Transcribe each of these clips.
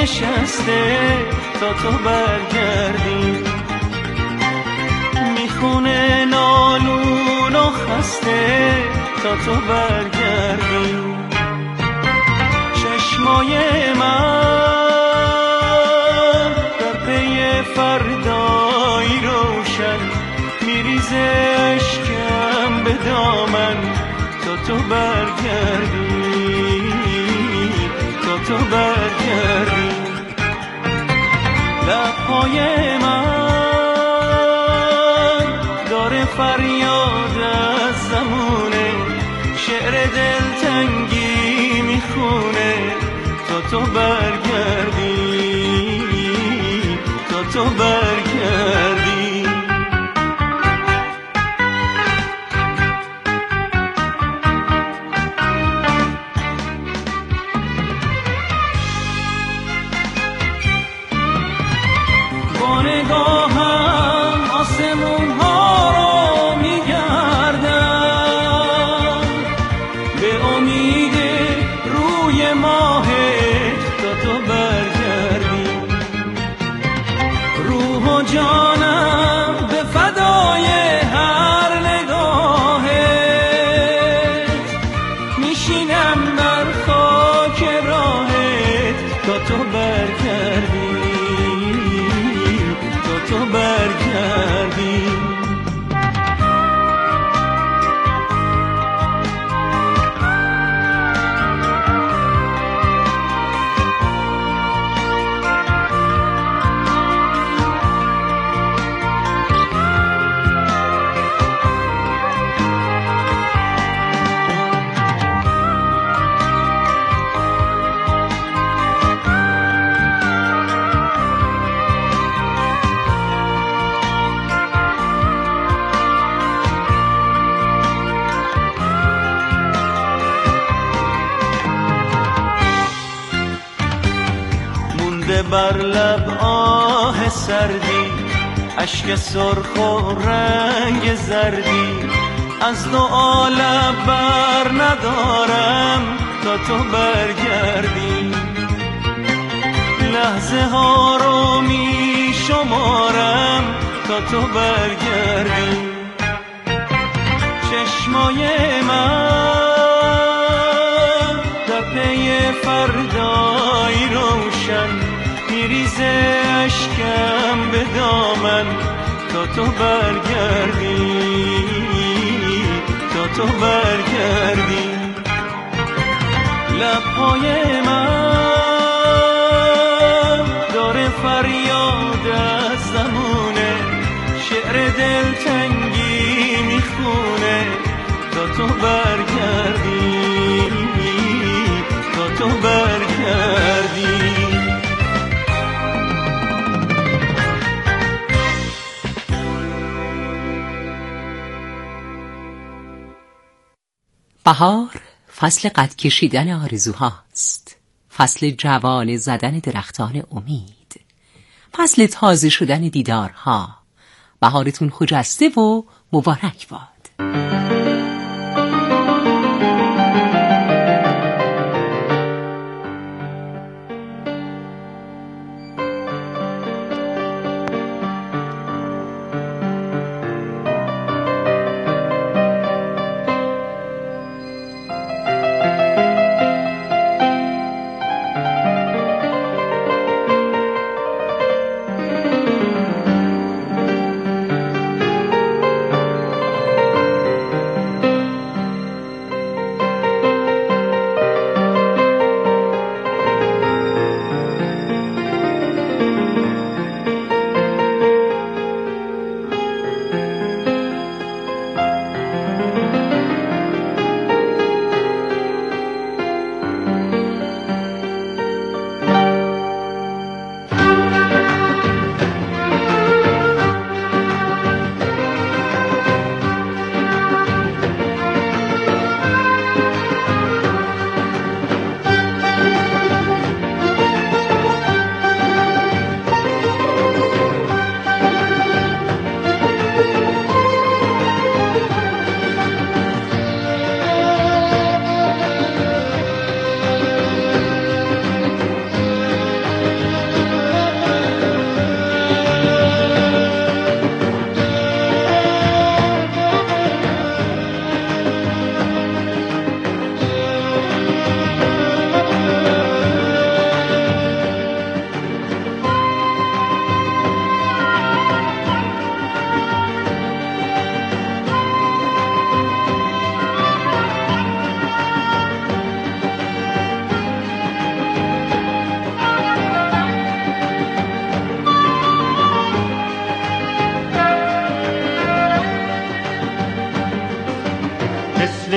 نشسته تا تو برگردی، میخونه نالون و خسته تا تو برگردی. چشمای من در پی فردایی روشن، میریزه اشکم به دامن تا تو برگردی، تا تو برگردی. لبهای من داره فریاد از زمونه، شعر دلتنگی میخونه تا تو برگردی، تا تو برگردی. با نگاهم آسمون ها رو میگردم، به امید روی ماهت تا تو برگردی. روح و جانم به فدای هر نگاهت، میشینم بر خاک راهت تا تو برگردی، تو برگردی. بر لب آه سردی، اشک سرخ و رنگ زردی، از دو عالم بر ندارم تا تو برگردی. لحظه ها رو می شمارم تا تو برگردی. چشمای من در پی فردایی روشن، میریزه اشکم به دامن تا تو برگردی، تا تو برگردی. لبهای من داره فریاد از زمونه، شعر دلتنگی میخونه تا تو برگردی، تا تو برگردی. بهار فصل قد کشیدن آرزوهاست، فصل جوانه زدن درختان امید، فصل تازه شدن دیدارها. بهارتون خجسته و مبارک باد.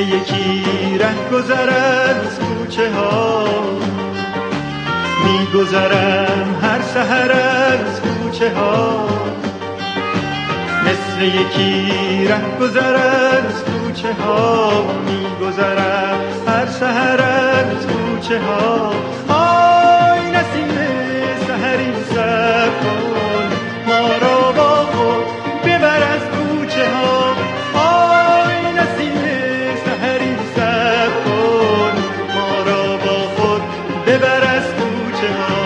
یکی ره گذر از کوچه ها، میگذرم هر سحر از کوچه ها. مثل یکی ره گذر از کوچه ها، میگذرم هر سحر از کوچه ها. آی نسیم سحری سر کن ما را با خود ببر از کوچه ها. آی نسیم سحری سر کن ما را با خود ببر از کوچه ها.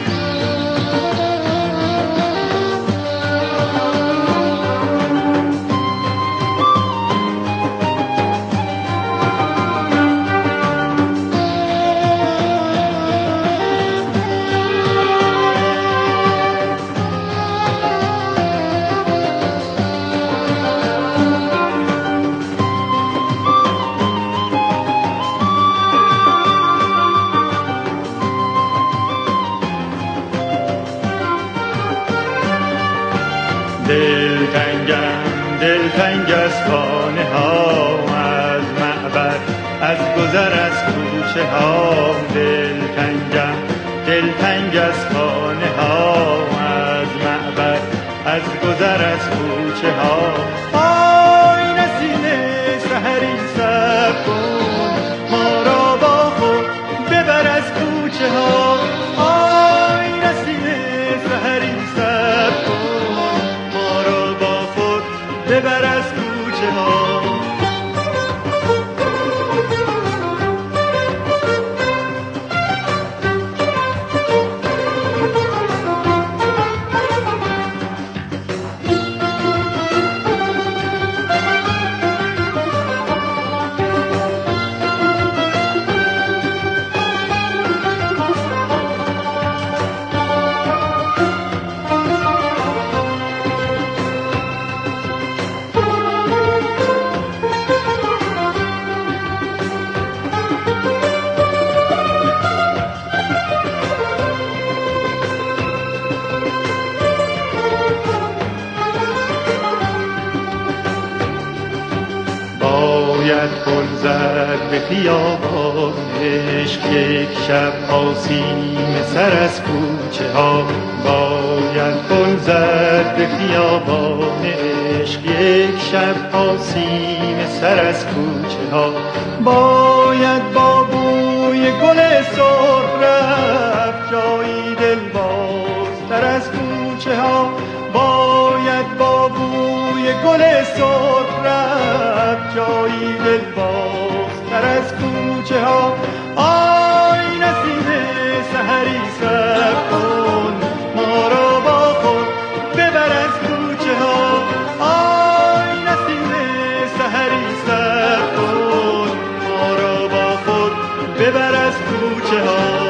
دلتنگ از خانه ها، از معبر از گذر از کوچه ها. دلتنگ از خانه ها، از معبر از گذر از کوچه ها. آی نسیم سحری سر کن ما را با خود ببر از کوچه ها. آی نسیم سحری سر کن ما را با خود ببر از کوچه ها. گل زد به خیابان عشق، یک شب آسیم سر از کوچه ها. باید گل زد به خیابان عشق، یک شب آسیم سر از کوچه ها. باید با بوی گل سرخ رفت جایی دلبازتر از کوچه ها. باید با بوی گل سرخ رفت جایی دلبازتر از کوچه ها. آی نسیم سحری سر کن ما را با خود ببر از کوچه ها. آی نسیم سحری سر کن ما را با خود ببر از کوچه ها.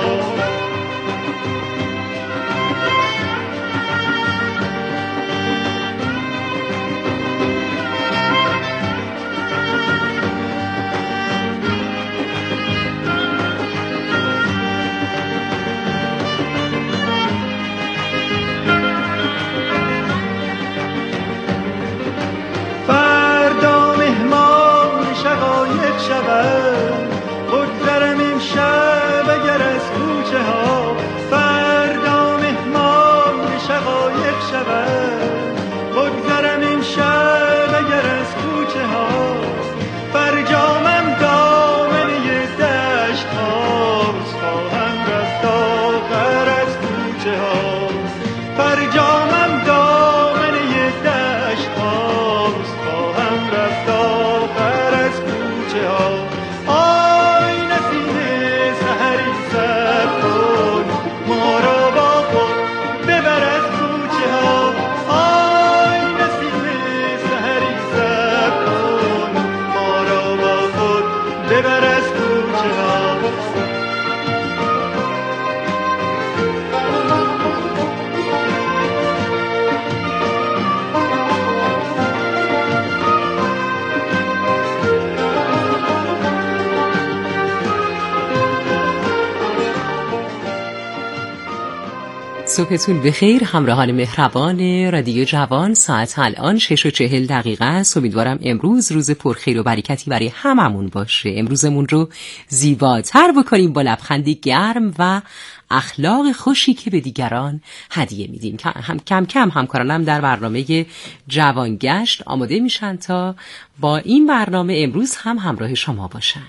صبحتون بخیر همراهان مهربان رادیو جوان. ساعت الان 6:40 است. امیدوارم امروز روز پرخیر و برکتی برای هممون باشه. امروزمون رو زیباتر بکنیم با لبخندی گرم و اخلاق خوشی که به دیگران هدیه میدیم. کم کم همکارانم در برنامه جوانگشت آماده میشن تا با این برنامه امروز هم همراه شما باشن.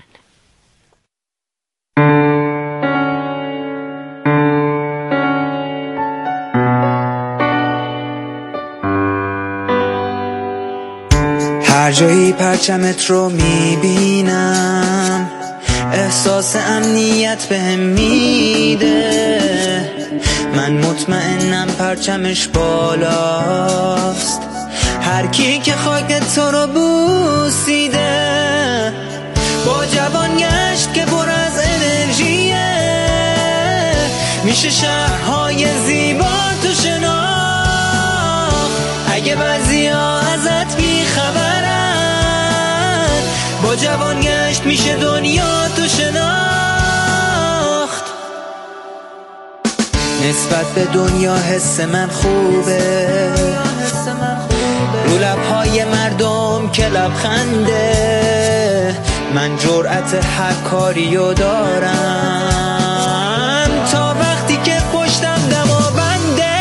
هر جایی پرچمت رو میبینم احساس امنیت بهم میده. من مطمئنم پرچمش بالاست، هر کی که خاک تو رو بوسیده. با جوانگشت که پر از انرژیه، میشه شهرهای زیبا تو شناخت. اگه بعضیا ازت بیخبرن، با جوانگشت میشه دنیا تو شناخت. نسبت به دنیا حس من خوبه، رو لبهای مردم که لبخنده. من جرأت هر کاریو دارم تا وقتی که پشتم دماونده.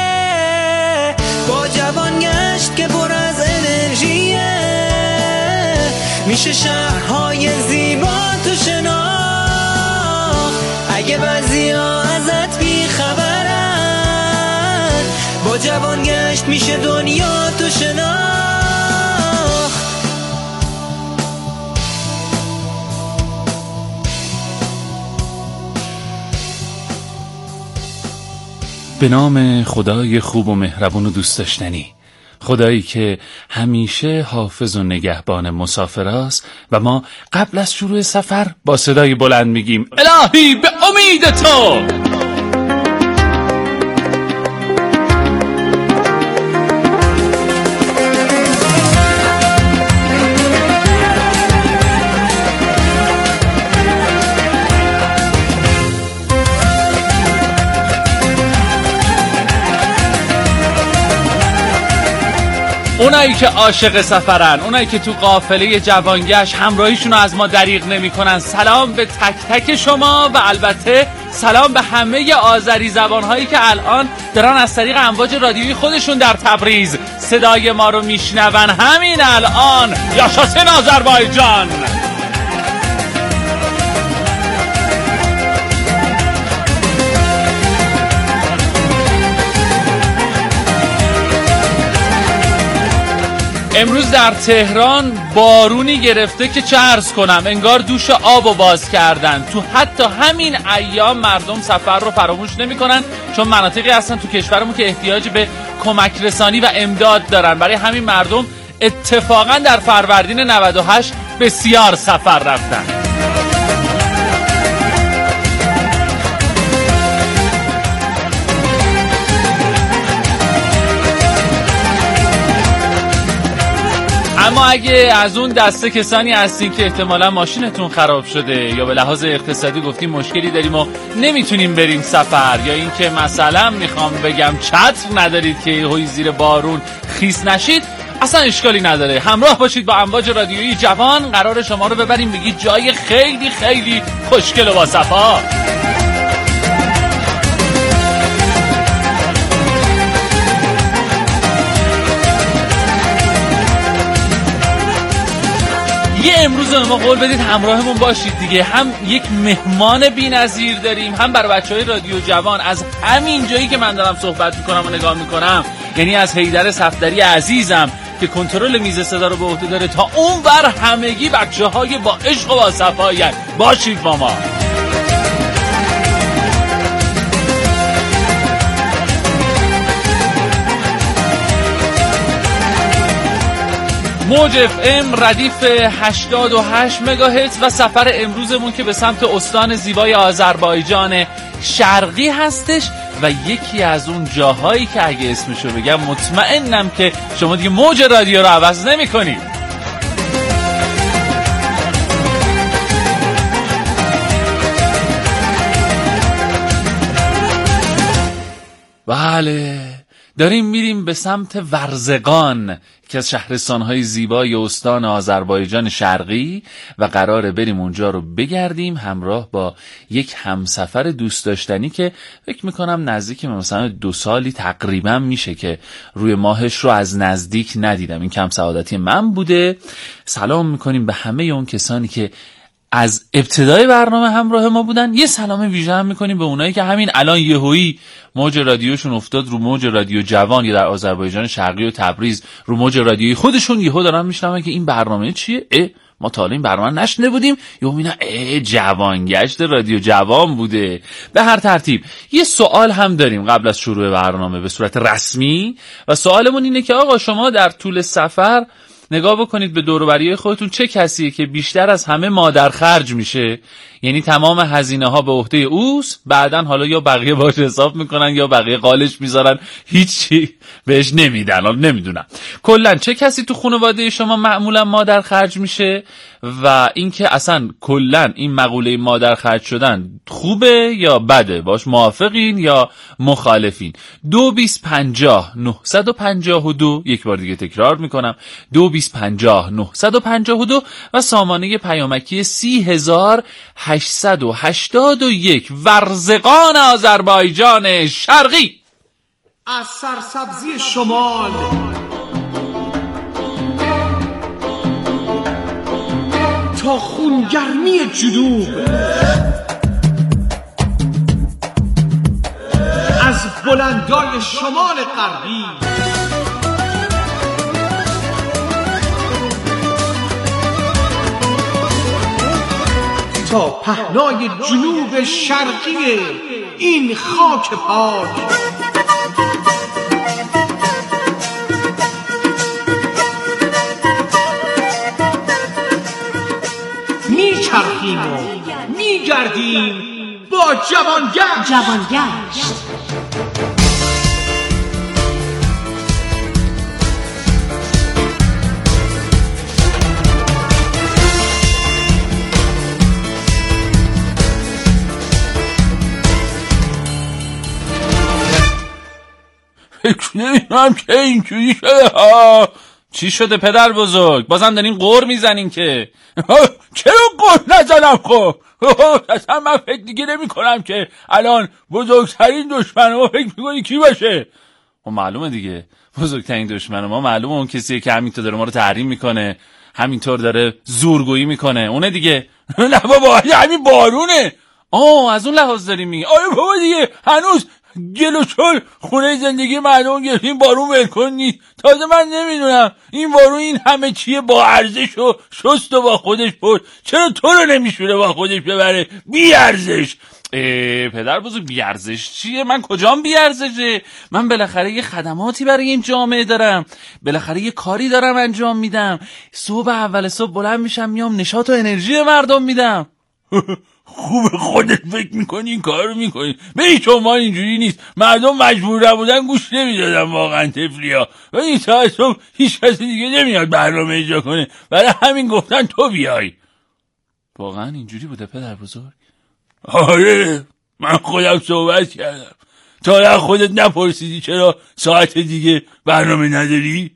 با جوانگشت که پر از انرژیه، میشه شهرهای زیبا تو شناخت. اگه بعضیا ازت بیخبرن، با جوانگشت میشه دنیا تو شناخت. به نام خدای خوب و مهربون و دوست داشتنی، خدایی که همیشه حافظ و نگهبان مسافراست و ما قبل از شروع سفر با صدای بلند میگیم الهی به امید تو. اونایی که عاشق سفرن، اونایی که تو قافله جوانگشت همراهیشون رو از ما دریغ نمی کنن، سلام به تک تک شما و البته سلام به همه آذری زبانهایی که الان دارن از طریق امواج رادیویی خودشون در تبریز صدای ما رو میشنون. همین الان یاشاسین آذربایجان. امروز در تهران بارونی گرفته که چه عرض کنم، انگار دوش آبو باز کردن. تو حتی همین ایام مردم سفر رو فراموش نمی کنن، چون مناطقی هستن تو کشورمون که احتیاج به کمک رسانی و امداد دارن. برای همین مردم اتفاقا در فروردین 98 بسیار سفر رفتن. اما اگه از اون دسته کسانی هستین که احتمالا ماشینتون خراب شده یا به لحاظ اقتصادی گفتیم مشکلی داریم و نمیتونیم بریم سفر، یا این که مثلا میخوام بگم چتر ندارید که هوی زیر بارون خیس نشید، اصلا اشکالی نداره. همراه باشید با امواج رادیویی جوان، قرار شما رو ببریم بگید جای خیلی خیلی خوشگل و با صفا. یه امروز ما قول بدید همراهمون باشید دیگه. هم یک مهمان بی‌نظیر داریم، هم برای بچهای رادیو جوان از همین جایی که من دارم صحبت میکنم و نگاه میکنم، یعنی از حیدر صفدری عزیزم که کنترل میز صدا رو به عهده داره، تا اون بر همگی بچه‌های با عشق و با صفایی باشید با ما. موج اف ام ردیف 88 مگاهرتز و سفر امروزمون که به سمت استان زیبای آذربایجان شرقی هستش و یکی از اون جاهایی که اگه اسمشو بگم مطمئنم که شما دیگه موج رادیو رو عوض نمی کنید. بله، داریم میریم به سمت ورزگان که از شهرستان‌های زیبای استان آذربایجان شرقی و قراره بریم اونجا رو بگردیم همراه با یک همسفر دوست داشتنی که فکر میکنم نزدیک مثلا 2 سالی تقریبا میشه که روی ماهش رو از نزدیک ندیدم. این کم سعادتی من بوده. سلام میکنیم به همه اون کسانی که از ابتدای برنامه همراه ما بودن. یه سلام ویژه هم میکنیم به اونایی که همین الان یهویی موج رادیوشون افتاد رو موج رادیو جوان یا در آذربایجان شرقی و تبریز رو موج رادیویی خودشون، یهو دارن میشنون که این برنامه چیه؟ ما تا حالا این برنامه نشنیده بودیم. یهو میبینن جوانگشت رادیو جوان بوده. به هر ترتیب یه سوال هم داریم قبل از شروع برنامه به صورت رسمی و سوالمون اینه که آقا شما در طول سفر نگاه بکنید به دور و بریای خودتون، چه کسیه که بیشتر از همه مادر خرج میشه؟ یعنی تمام هزینه ها به عهده اوست، بعدن حالا یا بقیه باش حساب میکنن یا بقیه قالش میذارن، هیچی بهش نمیدن. حالا نمیدونم کلا چه کسی تو خانواده شما معمولا مادر خرج میشه و اینکه اصلا کلا این مقوله مادر خرج شدن خوبه یا بده، باش موافقین یا مخالفین؟ 2250 952 یک بار دیگه تکرار میکنم 2250 952 و سامانه پیامکی 30881 ورزگان آذربایجان شرقی. از سرسبزی شمال تا خونگرمی جنوب، از بلندای شمال غربی تا پهنای جنوب شرقی این خاک پاک، میچرخیم و میگردیم با جوانگشت. فکر نمی‌کنم که اینجوری شده ها. چی شده پدر بزرگ؟ بازم دارین قور میزنین که؟ چرا قور نزنم خب؟ اصلا من فکر دیگه نمی کنم که الان بزرگترین دشمن ما فکر میکنی کی باشه؟ معلومه دیگه بزرگترین دشمن ما معلومه اون کسیه که همینطور داره ما رو تحریم میکنه، همینطور داره زورگویی میکنه، اونه دیگه. نه بابا همین بارونه. از اون لحاظ داریم میگه. آره بابا دیگه هنوز گل و چل خونه زندگی مردم گرفتیم، بارون ولکن نیست. تازه من نمیدونم این بارون این همه چیه با ارزش و شست و با خودش برد، چرا تو رو نمیشونه با خودش ببره؟ بی ارزش. پدر بزرگ بی ارزش چیه؟ من کجام بی ارزشه؟ من بالاخره یه خدماتی برای این جامعه دارم، بالاخره یه کاری دارم انجام میدم. صبح اول صبح بلند میشم میام نشاط و انرژی مردم میدم. خوب خودت فکر میکنی این کار رو میکنی؟ به هیچ عنوان اینجوری نیست. مردم مجبور نبودن گوش نمیدادن واقعا تفلیا. و این ساعت صبح هیچ کسی دیگه نمیاد برنامه اجرا کنه، برای همین گفتن تو بیای. واقعا اینجوری بوده پدر بزرگ؟ آره من خودم صحبت کردم. تا خودت نپرسیدی چرا ساعت دیگه برنامه نداری؟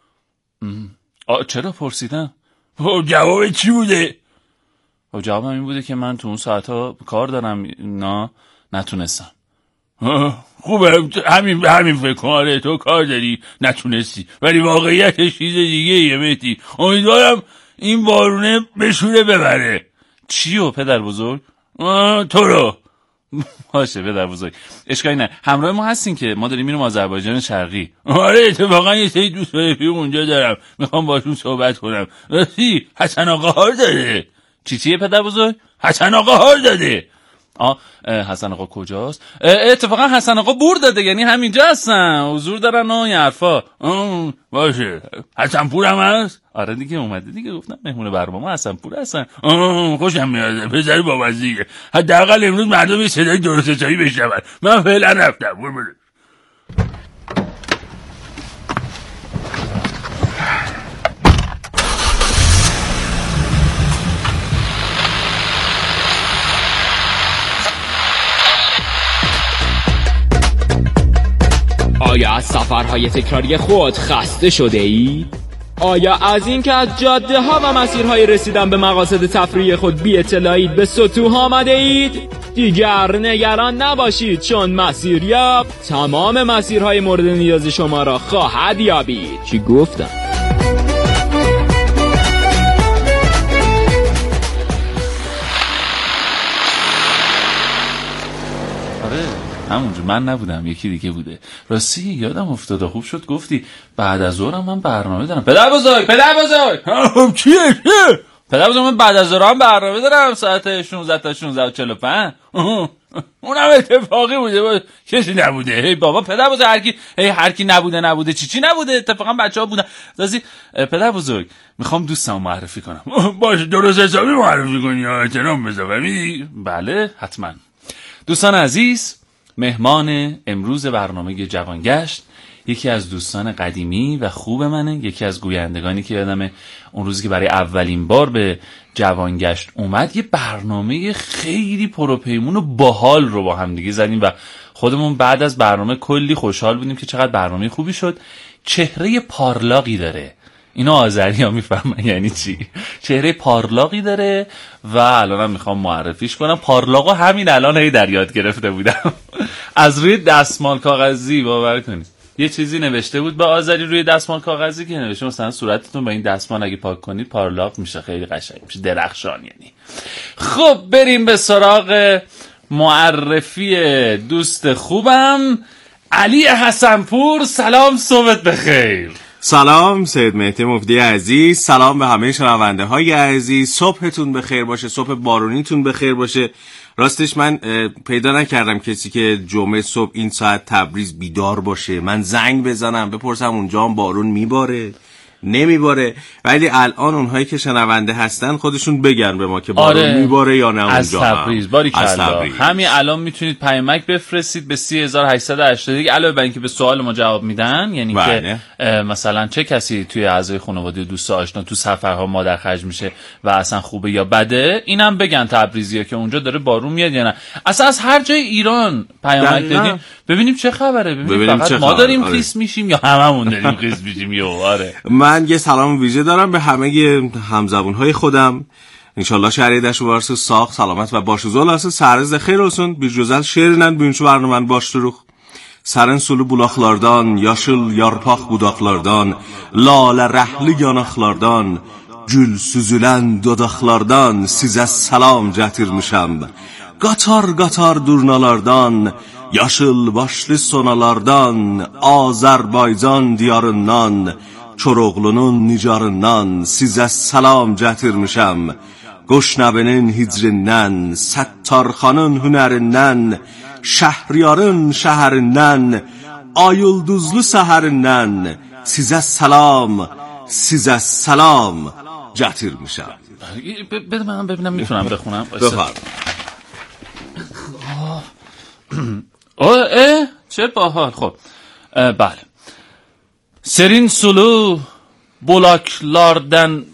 چرا پرسیدم؟ جواب چی بوده؟ جوابم این بوده که من تو اون ساعتها کار دارم، نتونستم. خوبه همین فکر کن. آره تو کار داری نتونستی، ولی واقعیتش چیز دیگه یه مهدی. امیدوارم این بارونه بشوره ببره. چیو پدر بزرگ؟ تو رو. باشه پدر بزرگ اشکالی نه، همراه ما هستین که ما داریم میریم آذربایجان شرقی. آره اتفاقا یه سری دوست رفیق اونجا دارم، میخوام باشون صحبت کنم. راستی حسن آقا هار داده. چیه پدر بزرگ؟ حسن آقا هار داده. حسن آقا کجاست؟ اتفاقا حسن آقا بور داده، یعنی همینجا هستن، حضور دارن و این حرفا. باشه حسن پور هم هست؟ آره دیگه اومده دیگه، گفتم مهمون برنامه حسن پور هستن. خوشم میاد پسر بامزه. حداقل امروز مردم صدای درست حسابی بشنون. من فعلا رفتم. آیا از سفرهای تکراری خود خسته شده اید؟ آیا از این که از جاده ها و مسیرهای رسیدن به مقاصد تفریحی خود بی اطلاعید به سطوح آمده اید؟ دیگر نگران نباشید، چون مسیریاب تمام مسیرهای مورد نیاز شما را خواهد یابید. چی گفتم؟ همونجا من نبودم، یکی دیگه بوده. راستی یادم افتاده، خوب شد گفتی. بعد از ظهرم من برنامه دارم. پدر بزرگ چیه؟ پدر بزرگ من بعد از ظهرم برنامه دارم ساعت 16 تا 16:45. اونم اتفاقی بوده، کسی نبوده. هی بابا پدر بزرگ، هر کی نبوده چی نبوده، اتفاقا بچه‌ها بودن. راستی پدر بزرگ میخوام دوستمو معرفی کنم. باشه درست حسابی معرفی کنی، احترام بذار. بله حتما. دوستان عزیز، مهمان امروز برنامه جوانگشت یکی از دوستان قدیمی و خوب منه، یکی از گویندگانی که یادمه اون روزی که برای اولین بار به جوانگشت اومد یه برنامه خیلی پروپیمون و باحال رو با هم دیگه زدیم و خودمون بعد از برنامه کلی خوشحال بودیم که چقدر برنامه خوبی شد. چهره پارلاقی داره، اینو آذری ها میفهمن یعنی چی. چهره پارلاقی داره و الانم میخوام معرفیش کنم. پارلاقو همین الان هی در یاد گرفته بودم. از روی دستمال کاغذی، باور کنید یه چیزی نوشته بود به آذری روی دستمال کاغذی که نوشته مثلا صورتتون با این دستمال اگه پاک کنید پارلاق میشه، خیلی قشنگ میشه، درخشان یعنی. خب بریم به سراغ معرفی دوست خوبم، علی حسنپور. سلام، صبحت بخیر. سلام سید مهدی مفتی عزیز، سلام به همه شنونده های عزیز. صبحتون بخیر باشه، صبح بارونیتون بخیر باشه. راستش من پیدا نکردم کسی که جمعه صبح این ساعت تبریز بیدار باشه. من زنگ بزنم بپرسم اونجا هم بارون میباره نمیباره، ولی الان اونهایی که شنونده هستن خودشون بگن به ما که بارون میباره یا نه. از تبریز باریکلا. همین الان میتونید پیامک بفرستید به 3880 علاوه بر اینکه به سوال ما جواب میدن، یعنی که مثلا چه کسی توی اعضای خانواده و دوست آشنا تو سفرها مادر خرج میشه و اصلا خوبه یا بده، اینم بگن تبریزی‌ها که اونجا داره بارون میاد یا نه. اصلا از هر جای ایران پیامک دادیم ببینیم چه خبره، ببینیم فقط ما داریم خیس میشیم یا هممون داریم خیس میشیم. یا آره من یه سلام ویژه دارم به همه همزبونهای خودم. انشالله şehredəş varsınız, sağ, salamat və başınız olasın. Səhəriniz də xeyir olsun. Bir gözəl şeirlə bugünkü proqramı başlayırıq. Sərin sulu bulaqlardan, yaşıl yarpaq budaqlardan, lalə rəhli yanaqlardan, gül süzülən dodaqlardan sizə salam gətirmişəm. Qatar durnalardan, yaşıl başlı sonalardan, Azərbaycan diyarından, Çoroğlunun nicarından sizə salam gətirmişəm. Qoşnəbinin hicrindən, Səttarxanın hünərindən, Şəhriyarın şəhərindən, Ayılduzlu səhərindən sizə salam gətirmişəm. بده من ببینم میتونم بخونم. بفرم. چه باحال. خب بله. Serin sulu bulaklardan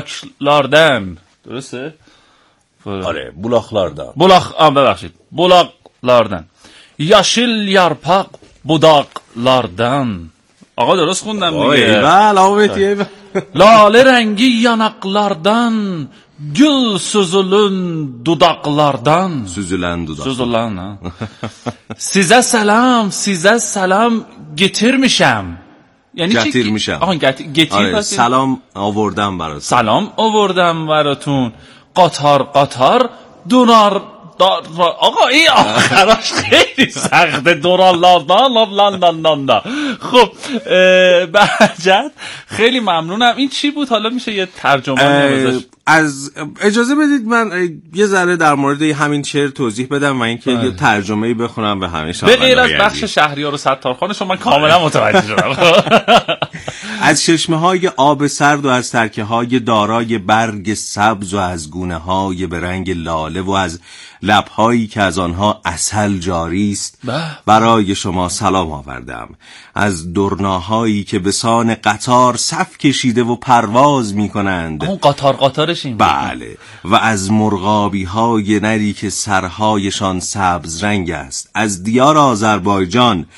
درسته؟ آره bulaklardan. ببخشید bulaklardan. Yaşıl yarpak budaklardan. آقا درست خوندم دیگه. بله Lale rengi yanaklardan, gül süzülün dudaklardan. Süzülen ha. Size selam getirmişəm. یعنی getirmişəm. آها getir. سلام آوردم براتون. سلام آوردم براتون. قطار دونار آقا این آخراش خیلی سخته. دوراللاردان. خب بهجت خیلی ممنونم. این چی بود؟ حالا میشه یه ترجمه از اجازه بدید من یه ذره در مورد همین شعر توضیح بدم و اینکه یه ترجمه‌ای بخونم به همه شما. به غیر از بخش شهریار و ستارخان شما کاملا متوجه شدم. از چشمه‌های آب سرد و از ترکه‌های دارای برگ سبز و از گونه‌های به رنگ لاله و از لب‌هایی که از آنها عسل جاری است برای شما سلام آوردم. از درناهایی که به سان قطار صف کشیده و پرواز می‌کنند. اون قطارش این. بله. و از مرغابی‌های نری که سرهایشان سبز رنگ است. از دیار آذربایجان،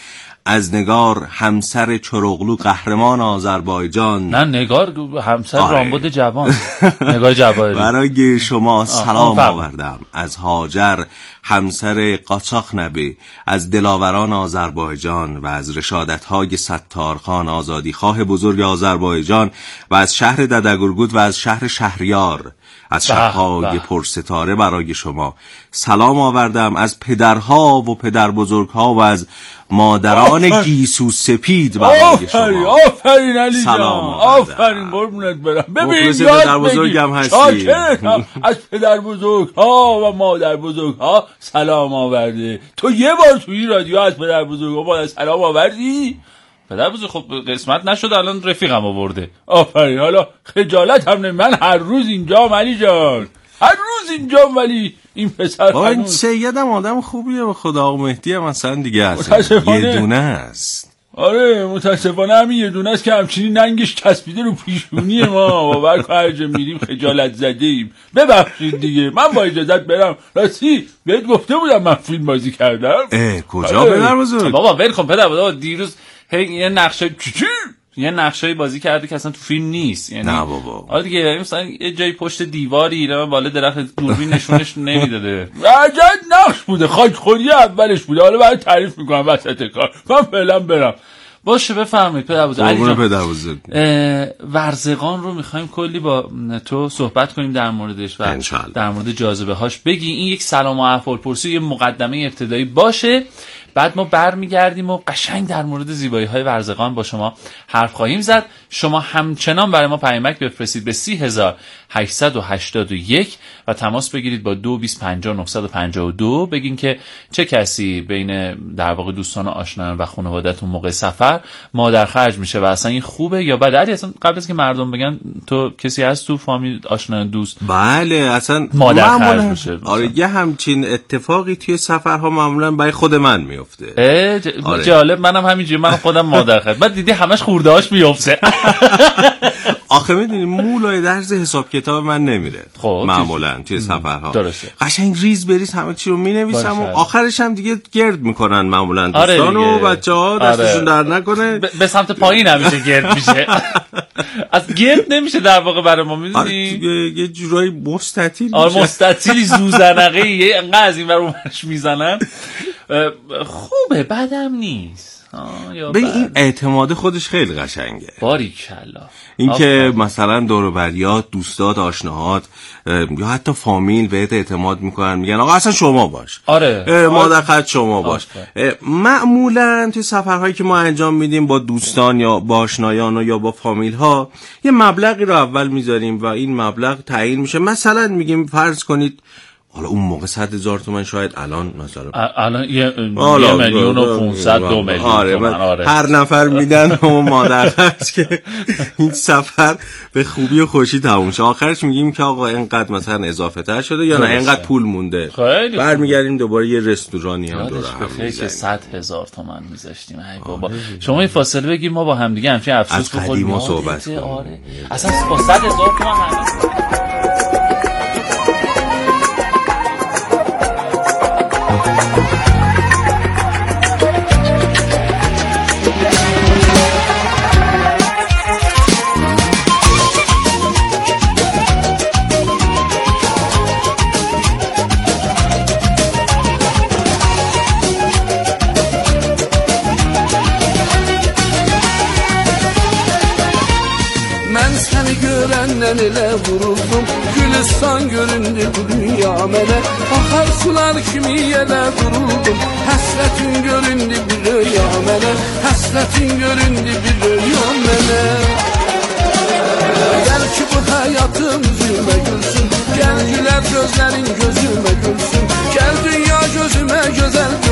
از نگار همسر چروغلو قهرمان آذربایجان. نه نگار همسر رامبد جوان. نگار جواهری. برای شما سلام آوردم از هاجر همسر قاچاق نبی، از دلاوران آذربایجان و از رشادت‌های ستارخان آزادیخواه بزرگ آذربایجان و از شهر ددگرگود و از شهر شهریار، از شهرهای پرستاره برای شما سلام آوردم، از پدرها و پدر بزرگها و از مادران گیسو سپید برای شما. آفرین علی جان، آفرین قربونت برم. ببین پدر بزرگم هستی. از پدر بزرگها و مادر بزرگها سلام آورده. تو یه بار توی رادیو از پدر بزرگها سلام آوردی؟ پدر بزرگ خب قسمت نشد، الان رفیقم آورده. آفرین. حالا خجالت هم من هر روز اینجام علی جان، هر روز اینجام، ولی این پسر با این سیدم آدم خوبیه به خدا. آقا مهدی هم مثلا دیگه هست، یه دونه است. آره متاسفانه همین یه دونه است که همچنین ننگش چسبیده رو پیشونی ما. باور کن هر جا میریم خجالت زده ایم. ببخشید دیگه، من با اجازت برم. راستی بهت گفته بودم من فیلم بازی کردم. کجا پدر بزرگ؟ بابا ول کن پدر بزرگ، دیروز یه نقشه‌ای بازی کرده که اصلا تو فیلم نیست. یعنی نه بابا. آره دیگه، مثلا یه جای پشت دیواری اینا بالا درخت دوربین نشونش نمیداده. عجب نقش بوده، خاکخوری اولش بوده. حالا برای تعریف میکنم وسط کار. من فعلا برم. باشه بفرمایید پدر بزرگ. ورزقان رو میخوایم کلی با تو صحبت کنیم در موردش و در مورد جاذبه هاش بگی. این یک سلام و احوالپرسی، یه مقدمه ابتدایی باشه، بعد ما برمیگردیم و قشنگ در مورد زیبایی های ورزقان با شما حرف خواهیم زد. شما همچنان برای ما پیامک بفرستید به 30881 و تماس بگیرید با 2250 بگین که چه کسی بین در واقع دوستان و آشنایان و خانواده‌تون موقع سفر مادر خرج میشه و اصلا این خوبه یا بده. علی اصلا قبل از که مردم بگن تو کسی هست تو فامیل آشنایان دوست؟ بله اصلا مادر خرج میشه. آره یه همچین اتفاقی توی سفرها معمولا برای خود من میفته. جالب. منم همینجوری، من خودم مادر خرج. بعد دیدی همش خورده‌اش میفته. آخه میدونی مولای درز حساب کتاب من نمیره. خب معمولا توی سفرها درسته قشنگ ریز بریز همه چی رو مینویسم و آخرش هم دیگه گرد میکنن معمولا دوستان و بچه‌ها دستشون در نکنه به سمت پایین همیشه گرد میشه. از گرد نمیشه در واقع برای ما، میدونی یه جورایی مستطیل میشه. مستطیلی زوزنقه یه انقدر از این ور اونورش میزنن. خوبه، بدم نیست. به این اعتماد خودش خیلی قشنگه. باریکلا. این که مثلا دور و بریات، دوستات، آشناهات یا حتی فامیل بهت اعتماد میکنن، میگن آقا اصلا شما باش. آره مادر خرج شما باش. معمولا توی سفرهایی که ما انجام میدیم با دوستان یا با آشنایان یا با فامیل ها یه مبلغی رو اول میذاریم و این مبلغ تعیین میشه. مثلا میگیم فرض کنید حالا اون موقع 100,000 تومان، شاید الان مثلا الان 1,500,000 2,000,000 آره. هر نفر میدن و مادر خرج که این سفر به خوبی و خوشی تموم شه. آخرش میگیم که آقا اینقدر مثلا اضافه تر شده یا نه اینقدر پول مونده. برمیگردیم دوباره یه رستورانی هم دور هم میزنیم که 100,000 تومان میذاشتیم. ای بابا شما این فاصله بگیر ما با هم دیگه همچین افسوس بخوریم. از قدیما صحبت کنیم. آره اصلا با 100,000 تومان Görəndən elə vuruldum, Gülistan göründü bu dünya mənə. Axar sular kimi yenə duruldum, həsrətin göründü bir rüya mənə. Həsrətin göründü bir rüya mənə. Gəl ki bu həyatım üzümə gülsün, gəl gülər gözlərin gözümə gülsün. Gəl dünya gözümə gözəl